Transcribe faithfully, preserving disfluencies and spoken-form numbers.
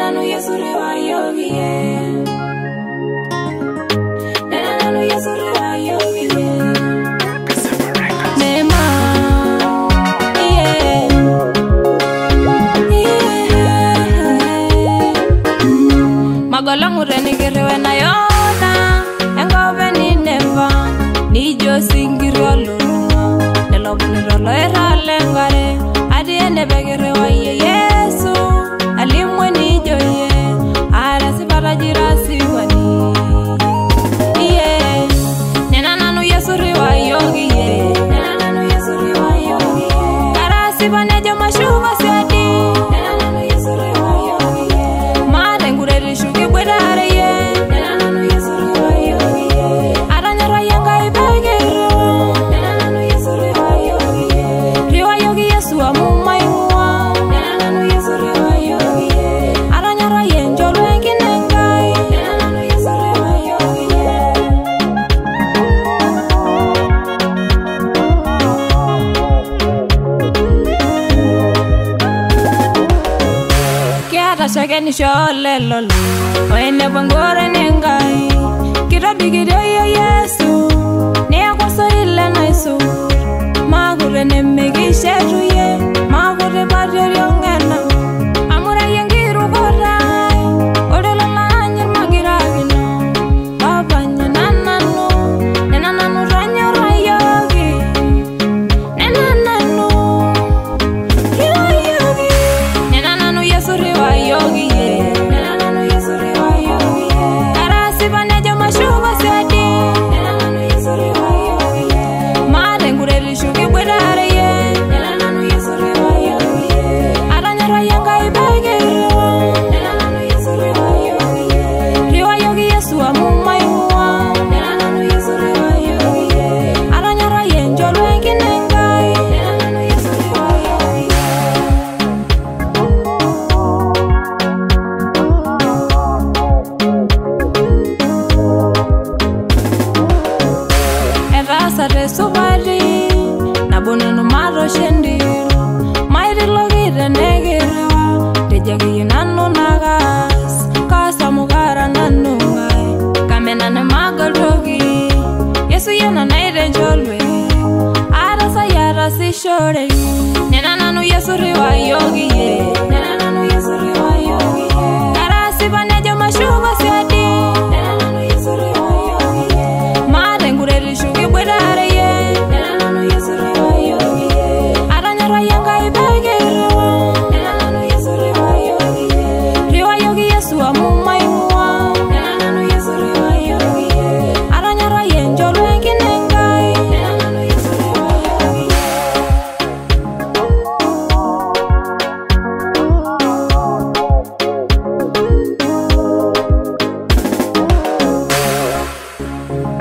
nanu Yesu rewa yogi ye. Nena nanu Yesu rewa yogi ye. Nema, yeah, yeah. Magalangu reni kirewe na yona, engove ni neva, ni jo singiro luna, nelobniro lo era lengare, adi ene begirewa ye Yesu, alimwe ni jo ye, arasi barajira siwani. Yeah, nena nanu Yesu rewa yogi ye. Nena nanu Yesu rewa yogi ye. Karasi banejo mashuva siadi. Nena nanu Yesu rewa yogi ye. Mare ngureri shuki bwedare ye. Nena nanu Yesu rewa yogi ye. Aranyara yenga ibegero. Nena nanu Yesu rewa yogi ye. Rewa yogi Yesu amuma imua. Nena nanu Yesu rewa yogi ye. Aranyara yenjolo enginengai. Nena nanu Yesu rewa yogi ye. Kiata shakeni shole lolo, oene bangore nengai. Kira bigide yo Yesu, ni akoso ile naisu. Magure nemegi sheru ye, magure barrio yongena. Amura yengiru korai, odolo lanyir magiragino. Baba nyananano, nenanano ranyo rayogi. Nenanano, rewa yogi. Nenanano Yesu rewa yogi ye. Nenanano Yesu rewa yogi ye. Karasi banejo mashuva siadi. Nenanano Yesu rewa yogi ye. Mare ngureri shuki bwedare ye. Nenanano Yesu rewa yogi ye. Aranyara yenga ibegero. Nenanano Yesu rewa yogi ye. Rewa yogi Yesu amuma imua. Nenanano Yesu rewa yogi ye. Aranyara yenjolo enginengai. Nenanano Yesu rewa yogi ye. Erasa resubari, nabunenu maro shendiro. Mairi logire negirewa, dejagi nanu nagas. Kasa mugara nanu ngai, kamenane magarogi. Yesu yena naire njolwe, arasa yara si shore. Nena nanu Yesu rewa yogi ye.